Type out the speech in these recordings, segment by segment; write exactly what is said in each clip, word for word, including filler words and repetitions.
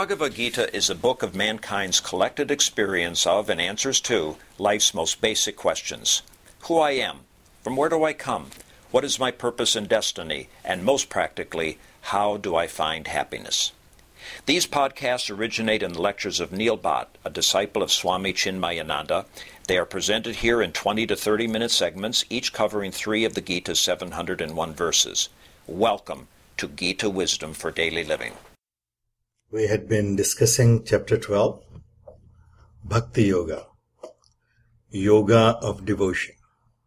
Bhagavad Gita is a book of mankind's collected experience of and answers to life's most basic questions. Who I am, from where do I come, what is my purpose and destiny, and most practically, how do I find happiness? These podcasts originate in the lectures of Neil Bhatt, a disciple of Swami Chinmayananda. They are presented here in twenty to thirty minute segments, each covering three of the Gita's seven hundred one verses. Welcome to Gita Wisdom for Daily Living. We had been discussing chapter twelve, Bhakti Yoga, Yoga of Devotion.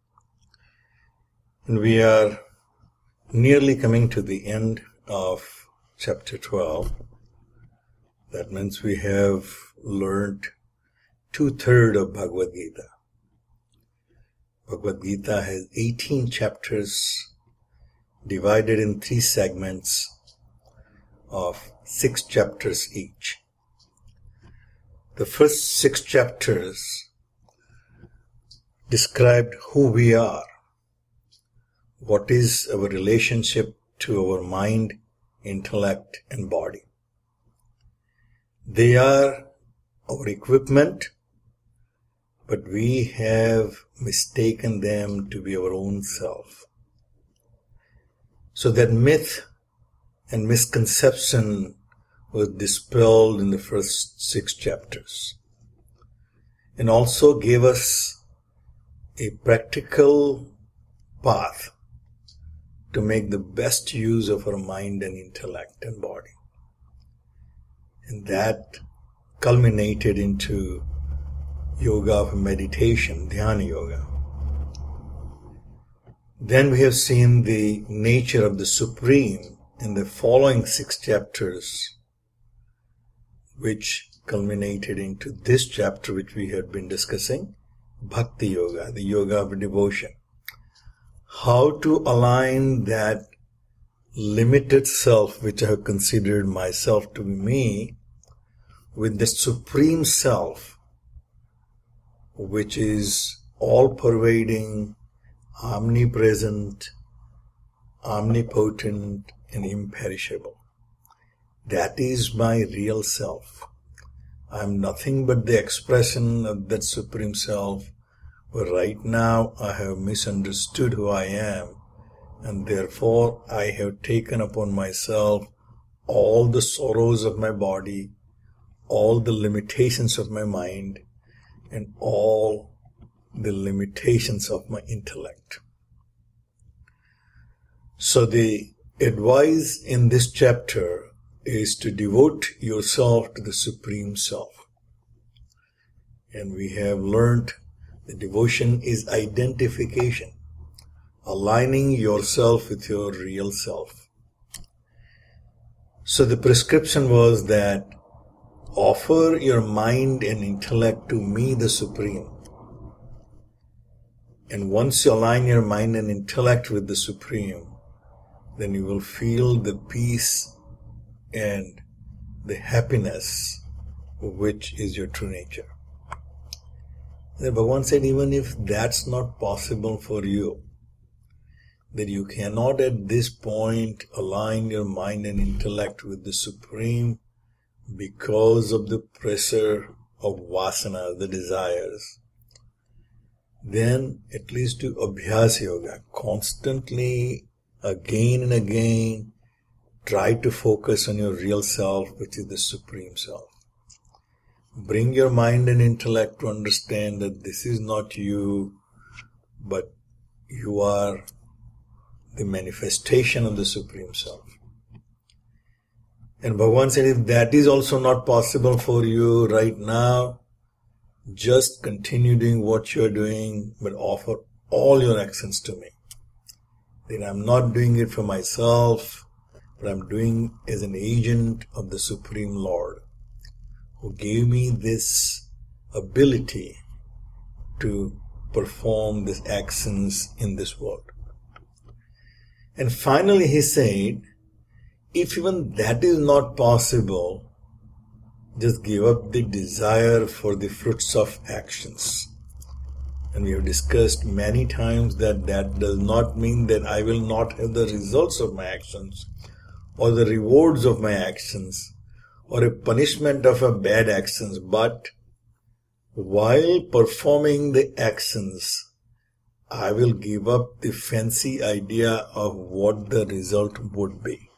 And we are nearly coming to the end of chapter twelve. That means we have learned two-thirds of Bhagavad Gita. Bhagavad Gita has eighteen chapters divided in three segments of six chapters each. The first six chapters described who we are, what is our relationship to our mind, intellect, and body. They are our equipment, but we have mistaken them to be our own self. So that myth and misconception was dispelled in the first six chapters, and also gave us a practical path to make the best use of our mind and intellect and body. And that culminated into yoga of meditation, dhyana yoga. Then we have seen the nature of the Supreme in the following six chapters, which culminated into this chapter which we had been discussing, Bhakti Yoga, the yoga of devotion. How to align that limited self, which I have considered myself to be me, with the Supreme Self, which is all-pervading, omnipresent, omnipotent, and imperishable. That is my real self. I am nothing but the expression of that Supreme Self, but right now I have misunderstood who I am, and therefore I have taken upon myself all the sorrows of my body, all the limitations of my mind, and all the limitations of my intellect. So the advice in this chapter is to devote yourself to the Supreme Self. And we have learned that devotion is identification, aligning yourself with your real self. So the prescription was that offer your mind and intellect to me, the Supreme. And once you align your mind and intellect with the Supreme, then you will feel the peace and the happiness which is your true nature. Then Bhagavan said, even if that's not possible for you, that you cannot at this point align your mind and intellect with the Supreme because of the pressure of vasana, the desires, then at least do Abhyas Yoga. Constantly, again and again, try to focus on your real self, which is the Supreme Self. Bring your mind and intellect to understand that this is not you, but you are the manifestation of the Supreme Self. And Bhagavan said, if that is also not possible for you right now, just continue doing what you are doing, but offer all your actions to me. Then I'm not doing it for myself, but I'm doing as an agent of the Supreme Lord, who gave me this ability to perform these actions in this world. And finally he said, if even that is not possible, just give up the desire for the fruits of actions. And we have discussed many times that that does not mean that I will not have the results of my actions or the rewards of my actions or a punishment of a bad actions, but while performing the actions, I will give up the fancy idea of what the result would be.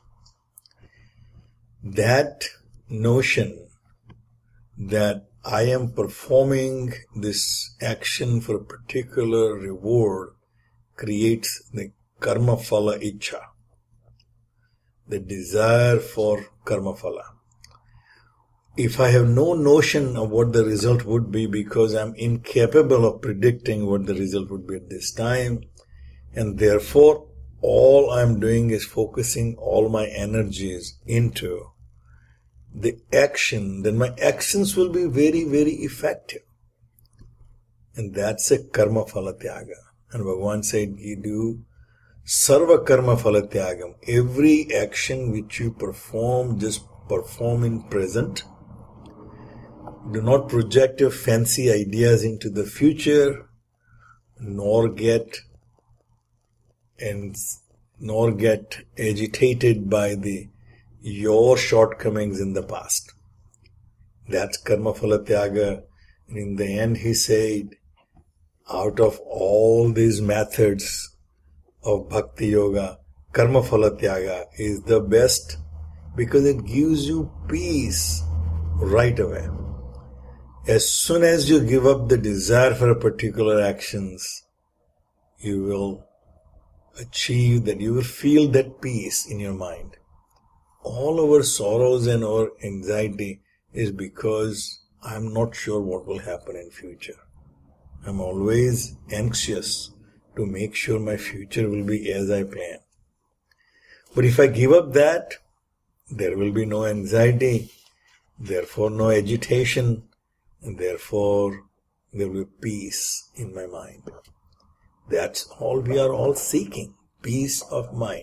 That notion that I am performing this action for a particular reward creates the karma phala ichha, the desire for karma phala. If I have no notion of what the result would be because I'm incapable of predicting what the result would be at this time, and therefore all I'm doing is focusing all my energies into the action, then my actions will be very, very effective. And that's a karma phala tyaga. And Bhagavan said, you do sarva karma phala tyagam. Every action which you perform, just perform in present. Do not project your fancy ideas into the future, nor get and nor get agitated by the your shortcomings in the past. That's karma phala tyaga. And in the end he said, out of all these methods of bhakti yoga, karma phala tyaga is the best because it gives you peace right away. As soon as you give up the desire for a particular actions, you will achieve that, you will feel that peace in your mind. All our sorrows and our anxiety is because I'm not sure what will happen in future. I'm always anxious to make sure my future will be as I plan. But if I give up that, there will be no anxiety, therefore no agitation, and therefore there will be peace in my mind. That's all we are all seeking, peace of mind.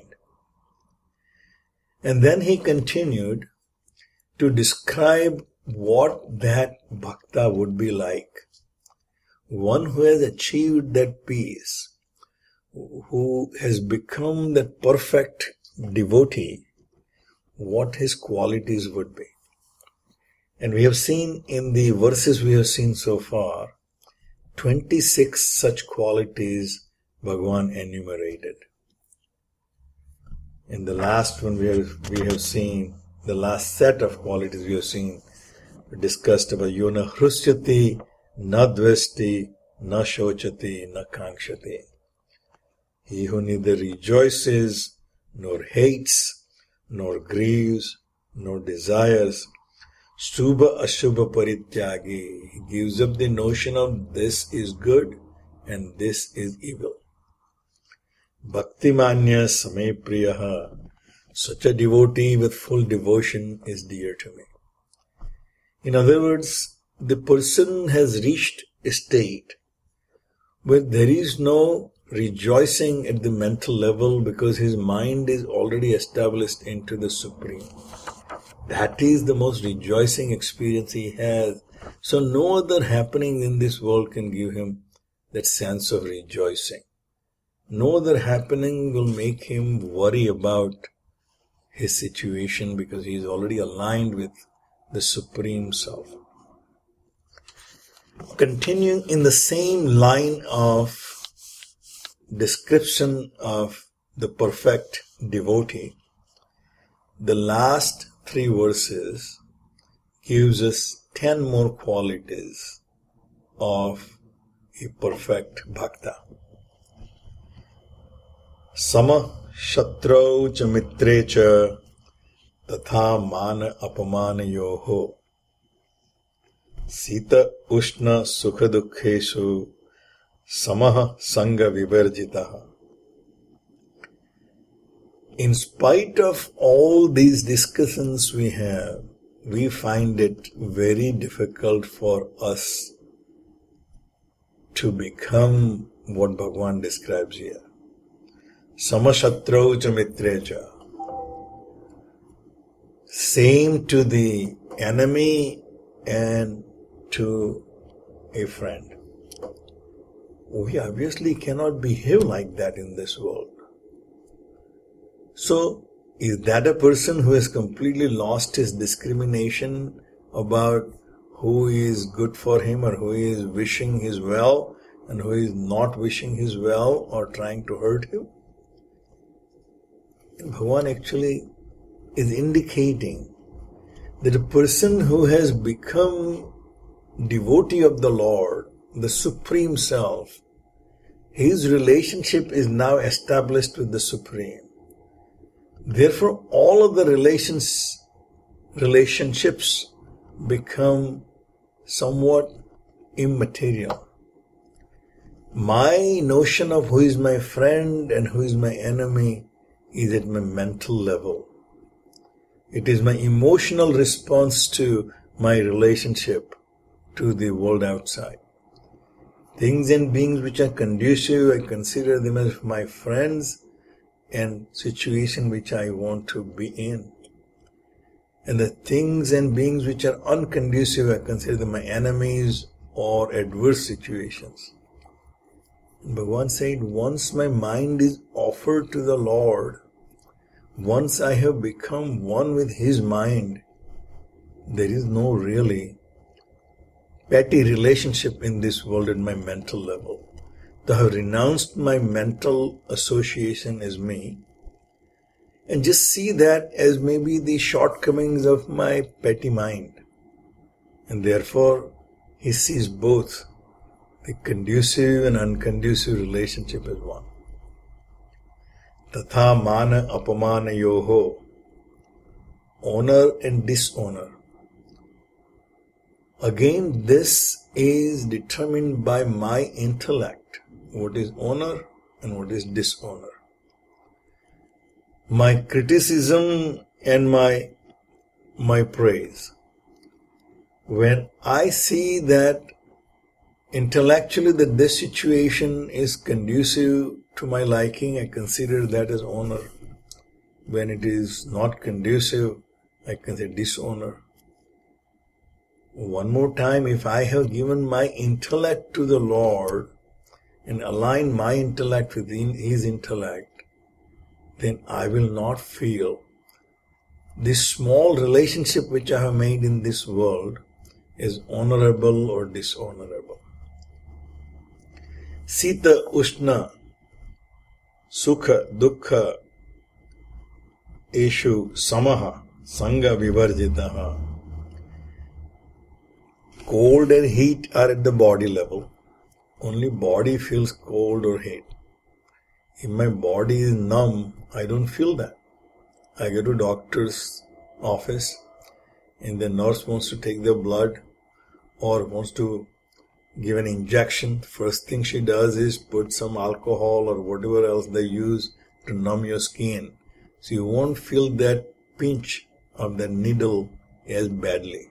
And then he continued to describe what that bhakta would be like. One who has achieved that peace, who has become that perfect devotee, what his qualities would be. And we have seen in the verses we have seen so far, twenty-six such qualities Bhagavan enumerated. In the last one we have, we have seen, the last set of qualities we have seen, we discussed about yona hrusyati, na dvesti, na shochati, na kankshati. He who neither rejoices, nor hates, nor grieves, nor desires, Shubha Ashubha Parityagi. He gives up the notion of this is good and this is evil. Bhaktimanya Same Priyaha. Such a devotee with full devotion is dear to me. In other words, the person has reached a state where there is no rejoicing at the mental level because his mind is already established into the Supreme. That is the most rejoicing experience he has. So no other happening in this world can give him that sense of rejoicing. No other happening will make him worry about his situation because he is already aligned with the Supreme Self. Continuing in the same line of description of the perfect devotee, the last three verses gives us ten more qualities of a perfect bhakta. Sama shatrau cha mitre cha tatha mana apamana yoho sita ushna sukha dukkheshu samaha sanga vivarjitaha. In spite of all these discussions we have, we find it very difficult for us to become what Bhagavan describes here. Samashatrau cha mitrecha. Same to the enemy and to a friend. We obviously cannot behave like that in this world. So, is that a person who has completely lost his discrimination about who is good for him or who is wishing his well and who is not wishing his well or trying to hurt him? And Bhagavan actually is indicating that a person who has become devotee of the Lord, the Supreme Self, his relationship is now established with the Supreme. Therefore, all of the relations, relationships become somewhat immaterial. My notion of who is my friend and who is my enemy is at my mental level. It is my emotional response to my relationship to the world outside. Things and beings which are conducive, I consider them as my friends, and situation which I want to be in. And the things and beings which are unconducive, I consider them my enemies or adverse situations. And Bhagavan said, once my mind is offered to the Lord, once I have become one with His mind, there is no really petty relationship in this world at my mental level. I have renounced my mental association as me and just see that as maybe the shortcomings of my petty mind. And therefore, he sees both the conducive and unconducive relationship as one. Tatha mana apamana yoho, honor and dishonor. Again, this is determined by my intellect. What is honor and what is dishonor. My criticism and my, my praise. When I see that intellectually that this situation is conducive to my liking, I consider that as honor. When it is not conducive, I consider dishonor. One more time, if I have given my intellect to the Lord and align my intellect with His intellect, then I will not feel this small relationship which I have made in this world is honorable or dishonorable. Sita Ushna Sukha Dukkha Eshu Samaha Sangha Vivarjitaha. Cold and heat are at the body level. Only body feels cold or heat. If my body is numb, I don't feel that. I go to doctor's office and the nurse wants to take the blood or wants to give an injection. First thing she does is put some alcohol or whatever else they use to numb your skin. So you won't feel that pinch of the needle as badly.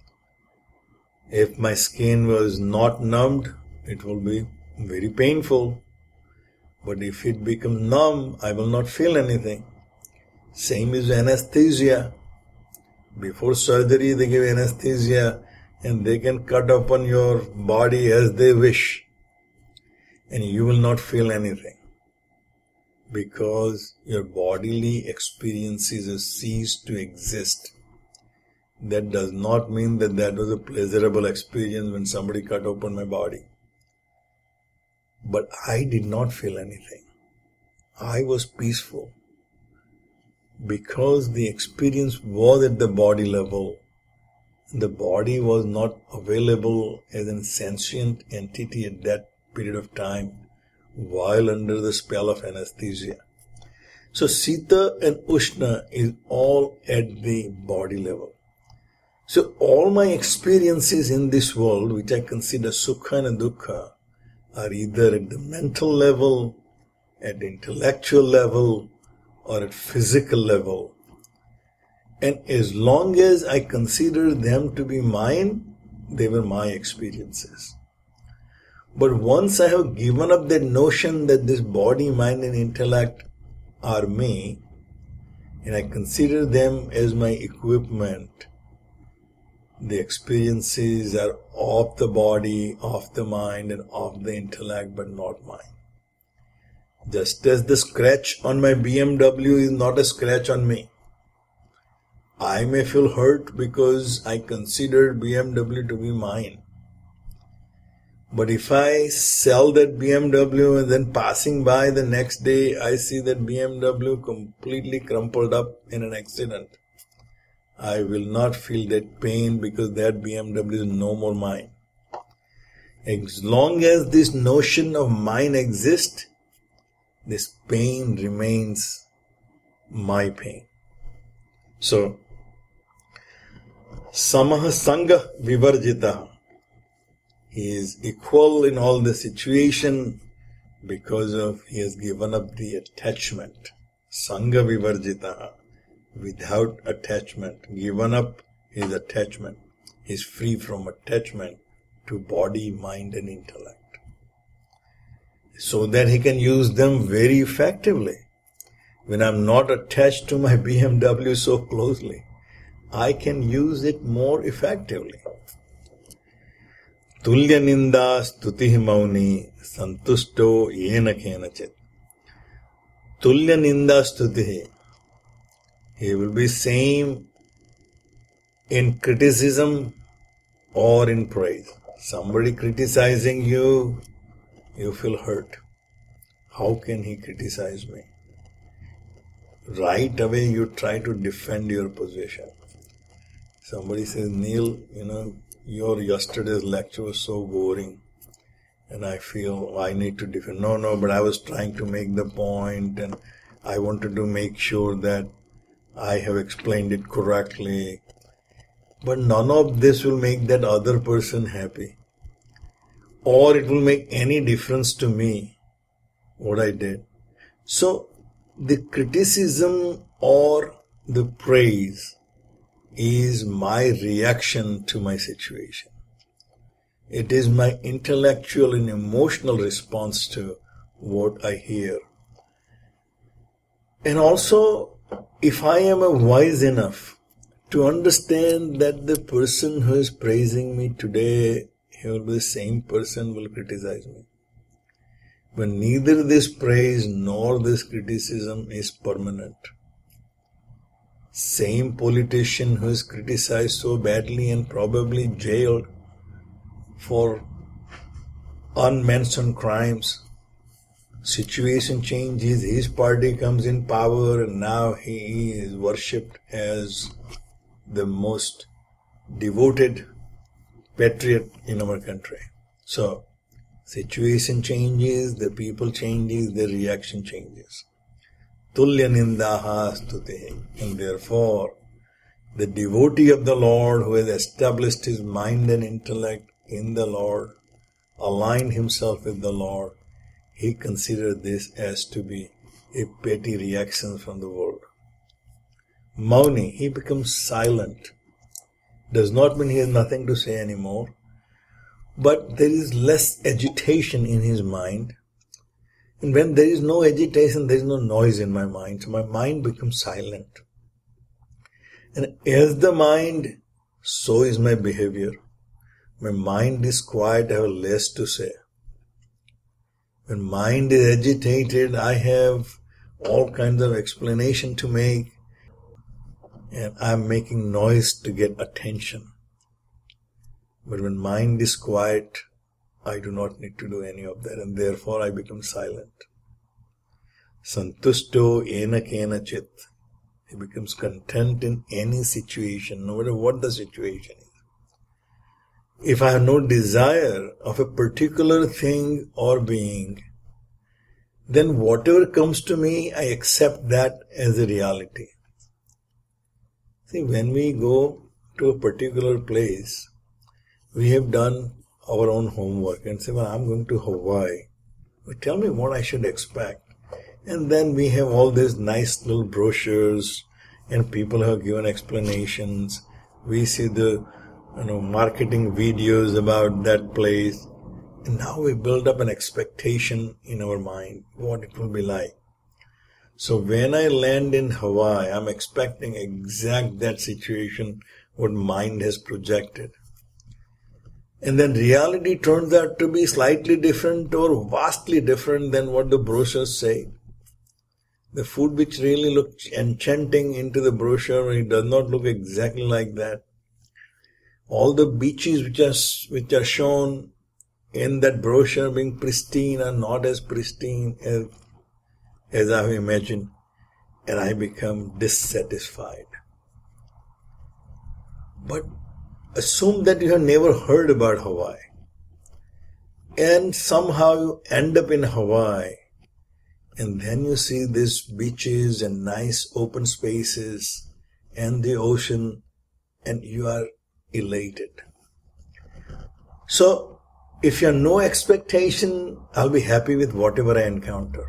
If my skin was not numbed, it will be very painful. But if it becomes numb, I will not feel anything. Same is anesthesia. Before surgery, they give anesthesia and they can cut upon your body as they wish. And you will not feel anything. Because your bodily experiences have ceased to exist. That does not mean that that was a pleasurable experience when somebody cut open my body. But I did not feel anything. I was peaceful. Because the experience was at the body level, the body was not available as a sentient entity at that period of time while under the spell of anesthesia. So Sita and Ushna is all at the body level. So all my experiences in this world, which I consider Sukha and Dukkha, are either at the mental level, at the intellectual level, or at physical level. And as long as I consider them to be mine, they were my experiences. But once I have given up that notion that this body, mind and intellect are me, and I consider them as my equipment, the experiences are of the body, of the mind, and of the intellect, but not mine. Just as the scratch on my B M W is not a scratch on me. I may feel hurt because I considered B M W to be mine. But if I sell that B M W and then passing by the next day, I see that B M W completely crumpled up in an accident, I will not feel that pain because that B M W is no more mine. As long as this notion of mine exists, this pain remains my pain. So, Samaha Sangha Vivarjita. He is equal in all the situation because of he has given up the attachment. Sangha Vivarjita. Without attachment. Given up his attachment. He is free from attachment to body, mind and intellect. So that he can use them very effectively. When I am not attached to my B M W so closely, I can use it more effectively. Tulya ninda stutihi mauni santusto yena kenachit. Tulya ninda stutihi. He will be same in criticism or in praise. Somebody criticizing you, you feel hurt. How can he criticize me? Right away you try to defend your position. Somebody says, Neil, you know, your yesterday's lecture was so boring and I feel I need to defend. No, no, but I was trying to make the point and I wanted to make sure that I have explained it correctly. But none of this will make that other person happy. Or it will make any difference to me what I did. So the criticism or the praise is my reaction to my situation. It is my intellectual and emotional response to what I hear. And also, if I am a wise enough to understand that the person who is praising me today, he will be the same person who will criticize me. But neither this praise nor this criticism is permanent. Same politician who is criticized so badly and probably jailed for unmentioned crimes. Situation changes, his party comes in power and now he is worshipped as the most devoted patriot in our country. So, situation changes, the people changes, the reaction changes. Tulya nindaha stutehi. And therefore, the devotee of the Lord who has established his mind and intellect in the Lord, aligned himself with the Lord, he considered this as to be a petty reaction from the world. Mauni, he becomes silent. Does not mean he has nothing to say anymore, but there is less agitation in his mind. And when there is no agitation, there is no noise in my mind. So my mind becomes silent. And as the mind, so is my behavior. My mind is quiet, I have less to say. When mind is agitated, I have all kinds of explanation to make. And I am making noise to get attention. But when mind is quiet, I do not need to do any of that, and therefore I become silent. Santusto ena kena chit. He becomes content in any situation, no matter what the situation is. If I have no desire of a particular thing or being, then whatever comes to me, I accept that as a reality. See, when we go to a particular place, we have done our own homework and say, well, I'm going to Hawaii. Well, tell me what I should expect. And then we have all these nice little brochures and people have given explanations. We see the you know, marketing videos about that place. And now we build up an expectation in our mind, what it will be like. So when I land in Hawaii, I'm expecting exact that situation, what mind has projected. And then reality turns out to be slightly different or vastly different than what the brochures say. The food which really looks enchanting into the brochure, it does not look exactly like that. All the beaches which are, which are shown in that brochure being pristine are not as pristine as, as I have imagined. And I become dissatisfied. But assume that you have never heard about Hawaii. And somehow you end up in Hawaii. And then you see these beaches and nice open spaces and the ocean, and you are elated. So, if you have no expectation, I'll be happy with whatever I encounter.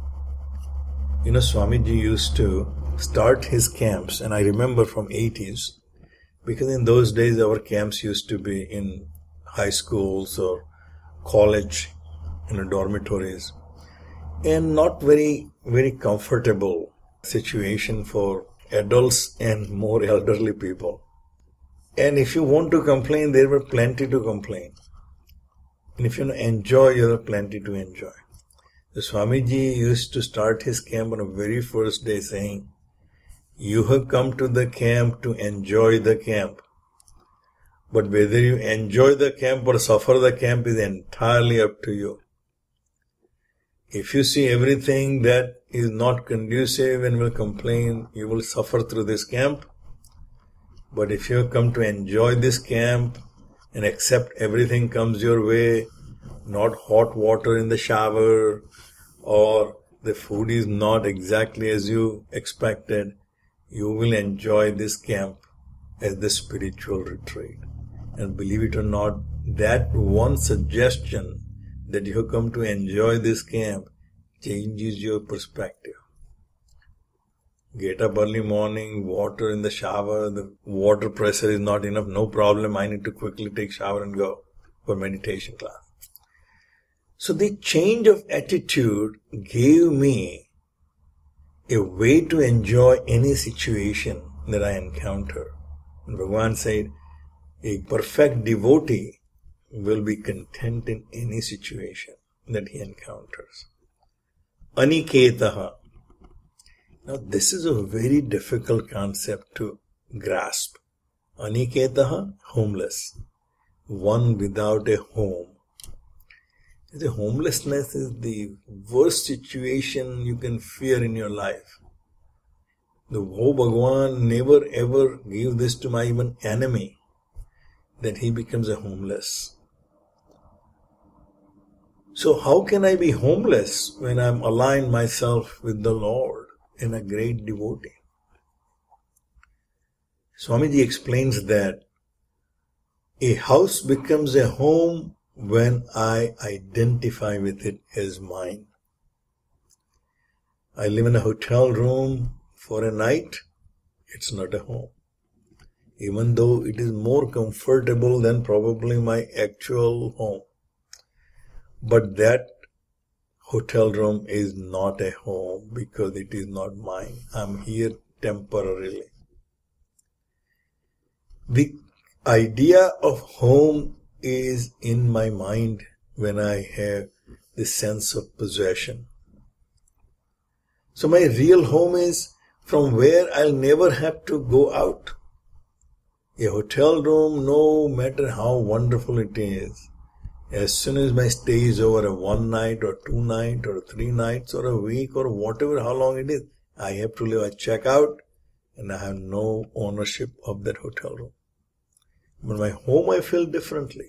You know, Swamiji used to start his camps, and I remember from eighties, because in those days our camps used to be in high schools or college, in you know, dormitories, and not very, very comfortable situation for adults and more elderly people. And if you want to complain, there were plenty to complain. And if you enjoy, there were plenty to enjoy. The Swamiji used to start his camp on the very first day saying, you have come to the camp to enjoy the camp. But whether you enjoy the camp or suffer the camp is entirely up to you. If you see everything that is not conducive and will complain, you will suffer through this camp. But if you have come to enjoy this camp and accept everything comes your way, not hot water in the shower, or the food is not exactly as you expected, you will enjoy this camp as the spiritual retreat. And believe it or not, that one suggestion that you have come to enjoy this camp changes your perspective. Get up early morning, water in the shower, the water pressure is not enough, no problem, I need to quickly take shower and go for meditation class. So the change of attitude gave me a way to enjoy any situation that I encounter. And Bhagavan said, a perfect devotee will be content in any situation that he encounters. Aniketaha. Now this is a very difficult concept to grasp. Aniketaha, homeless. One without a home. The homelessness is the worst situation you can fear in your life. The oh Bhagavan never ever gave this to my even enemy, that he becomes a homeless. So how can I be homeless when I'm aligned myself with the Lord and a great devotee? Swamiji explains that a house becomes a home when I identify with it as mine. I live in a hotel room for a night, it's not a home. Even though it is more comfortable than probably my actual home. But that hotel room is not a home because it is not mine. I'm here temporarily. The idea of home is in my mind when I have the sense of possession. So my real home is from where I'll never have to go out. A hotel room, no matter how wonderful it is, as soon as my stay is over, a one night or two night or three nights or a week or whatever, how long it is, I have to leave. I check out and I have no ownership of that hotel room. But my home, I feel differently.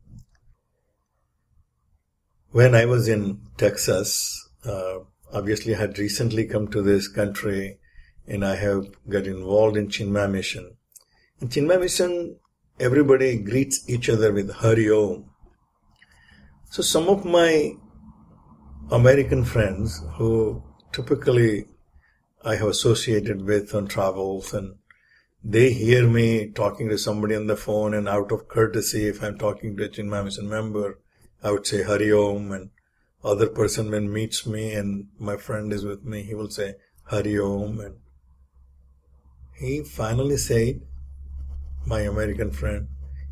When I was in Texas, uh, obviously I had recently come to this country and I have got involved in Chinmaya Mission. In Chinmaya Mission, everybody greets each other with Hari Om. So some of my American friends who typically I have associated with on travels, and they hear me talking to somebody on the phone, and out of courtesy, if I'm talking to a Chinmaya Mission member, I would say Hari Om, and other person when meets me and my friend is with me, he will say Hari Om, and he finally said, my American friend,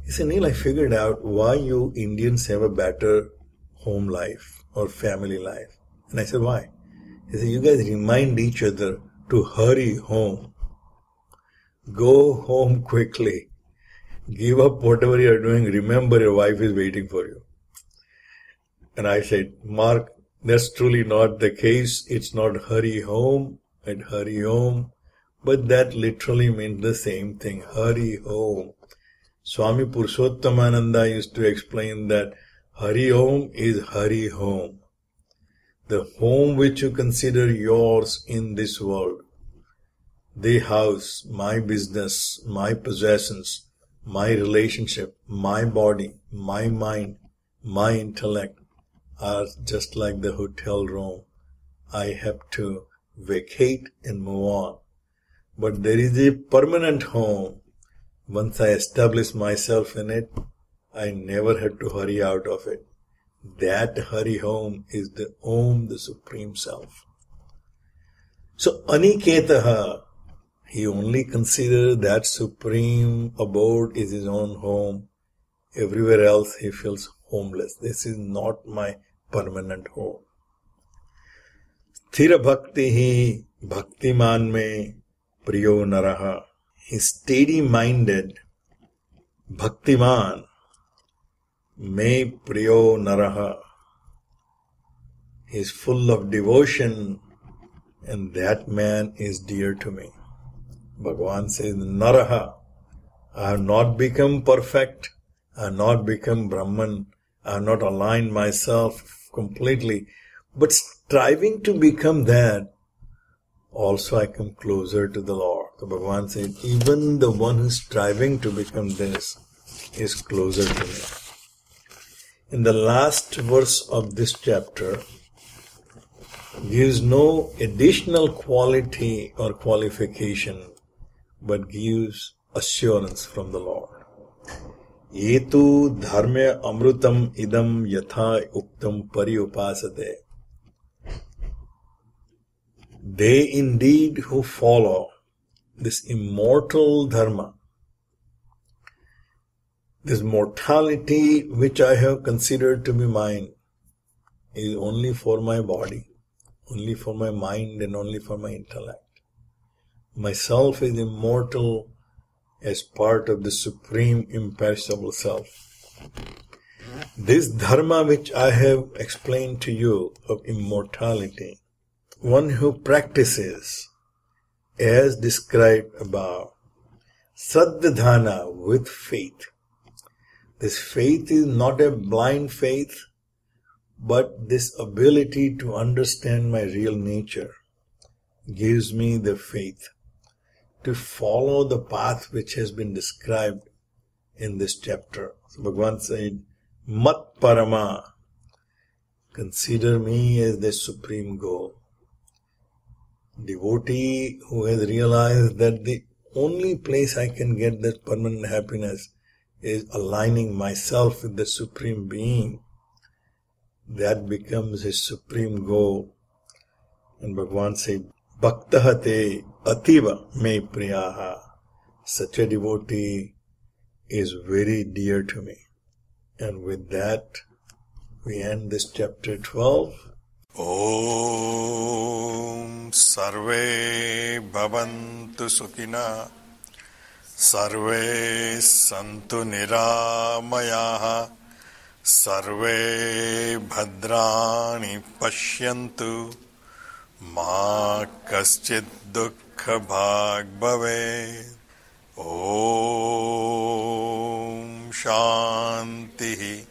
He said, Neil, I figured out why you Indians have a better home life or family life. And I said, why? He said, you guys remind each other to hurry home. Go home quickly. Give up whatever you are doing. Remember, your wife is waiting for you. And I said, Mark, that's truly not the case. It's not hurry home and hurry home. But that literally means the same thing. Hurry home. Swami Purushottamananda used to explain that hurry home is hurry home. The home which you consider yours in this world, the house, my business, my possessions, my relationship, my body, my mind, my intellect are just like the hotel room. I have to vacate and move on. But there is a permanent home. Once I establish myself in it, I never had to hurry out of it. That hurry home is the Om, the Supreme Self. So Aniketaha, he only considers that Supreme Abode is his own home. Everywhere else he feels homeless. This is not my permanent home. Sthira Bhakti hi Bhaktiman me Priyo Naraha. He's steady-minded, Bhaktiman, me Priyo Naraha. He's full of devotion, and that man is dear to me. Bhagavan says, Naraha, I have not become perfect, I have not become Brahman, I have not aligned myself completely, but striving to become that, also I come closer to the Lord. So Bhagavan said, even the one who is striving to become this is closer to me. In the last verse of this chapter, gives no additional quality or qualification, but gives assurance from the Lord. Yetu dharmya amrutam idam yatha uktam pariupasate. They indeed who follow this immortal dharma, this mortality which I have considered to be mine, is only for my body, only for my mind and only for my intellect. Myself is immortal as part of the supreme imperishable self. This dharma which I have explained to you of immortality, one who practices as described above, saddhana, with faith. This faith is not a blind faith, but this ability to understand my real nature gives me the faith to follow the path which has been described in this chapter. So Bhagavan said, Mat Parama, consider me as the supreme goal. Devotee who has realized that the only place I can get that permanent happiness is aligning myself with the Supreme Being. That becomes his supreme goal. And Bhagavan said, Bhaktahate ativa me priyaha. Such a devotee is very dear to me. And with that, we end this chapter twelve. Om Sarve Bhavantu Sukhina Sarve Santu Niramayaha Sarve Bhadrani Pashyantu Ma Kaschid Dukkha Bhag Bhave. Om Shantihi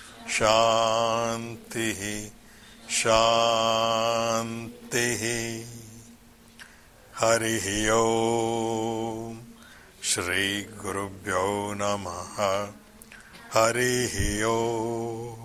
Shantihi Shantihi. Harihi Om. Shri Gurubhyo Namaha. Harihi Om.